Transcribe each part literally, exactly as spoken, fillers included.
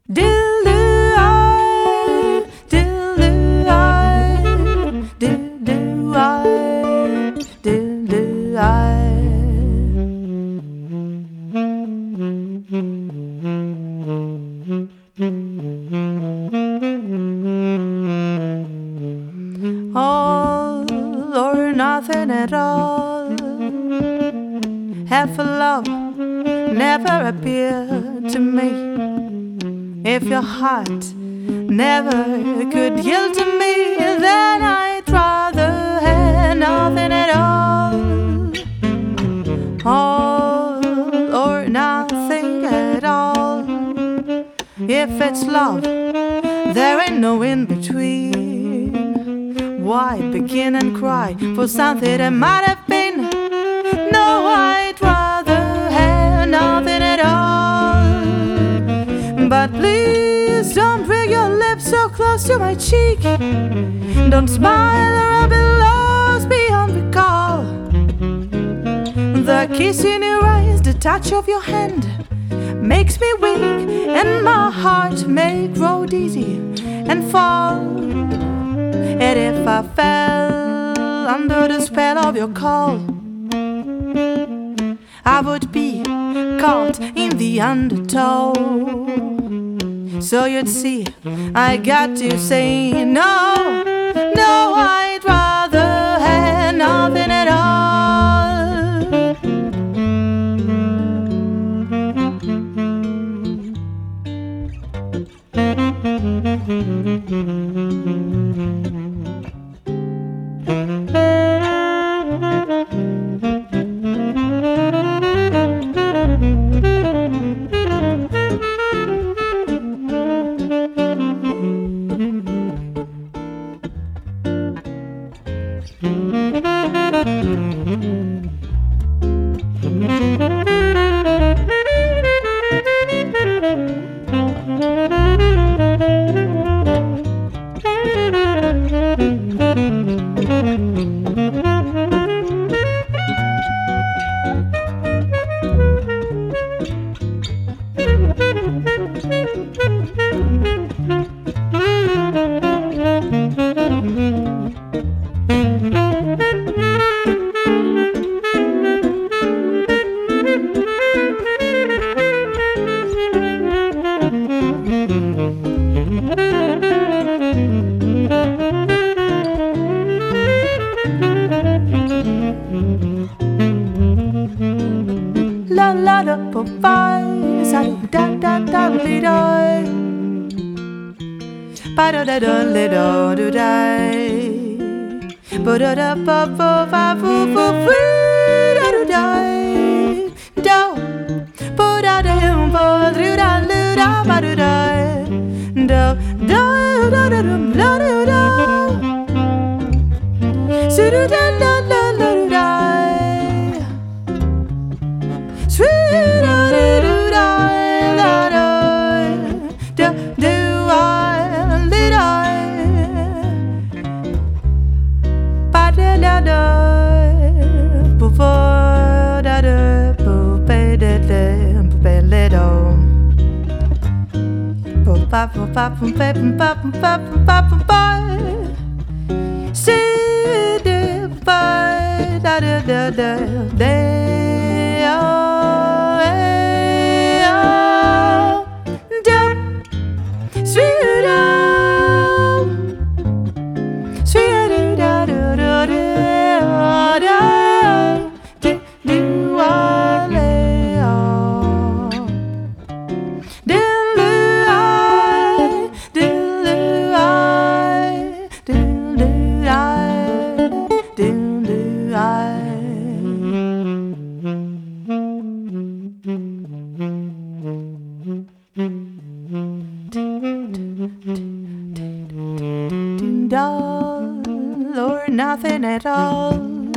Do-do-I, do-do-I, do-do-I, do-do-I. All or nothing at all. Half a love never appeared to me. If your heart never could yield to me, then I'd rather have nothing at all. All or nothing at all. If it's love, there ain't no in between. Why begin and cry for something that might have been? No, I'd rather have nothing at all. But please don't bring your lips so close to my cheek. Don't smile or I'll be lost beyond recall. The kiss in your eyes, the touch of your hand makes me weak, and my heart may grow dizzy and fall. And if I fell under the spell of your call, I would be caught in the undertow. So you'd see, I got to say no, no, I'd rather have nothing at all. La la da po bye, sa da da da li do, ba da da da li do do die, ba da da ba ba ba boo boo boo da do die, do, ba da da ba do da do da ba do die, do do da da da da do da, so do da la la la do die. Or nothing at all.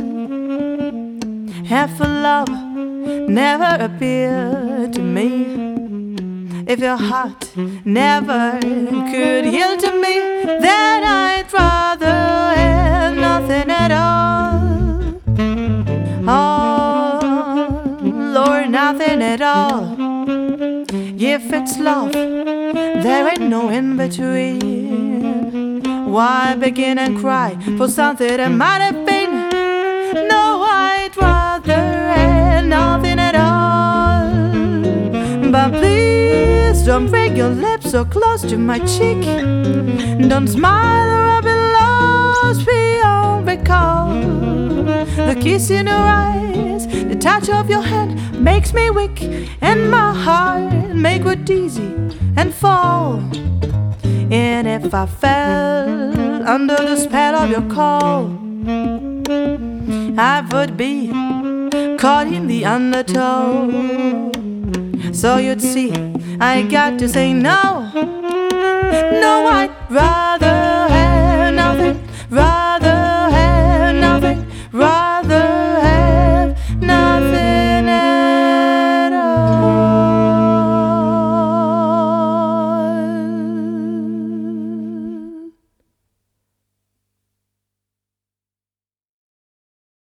Half a love never appeared to me. If your heart never could yield to me, then I'd rather have nothing at all. All or nothing at all. If it's love, there ain't no in between. Why begin and cry for something that might have been? No, I'd rather have nothing at all. But please don't bring your lips so close to my cheek. Don't smile or I'll be lost beyond recall. The kiss in your eyes, the touch of your hand makes me weak, and my heart make it easy and fall. And if I fell under the spell of your call, I would be caught in the undertow. So you'd see, I got to say no. No, I'd rather have nothing, rather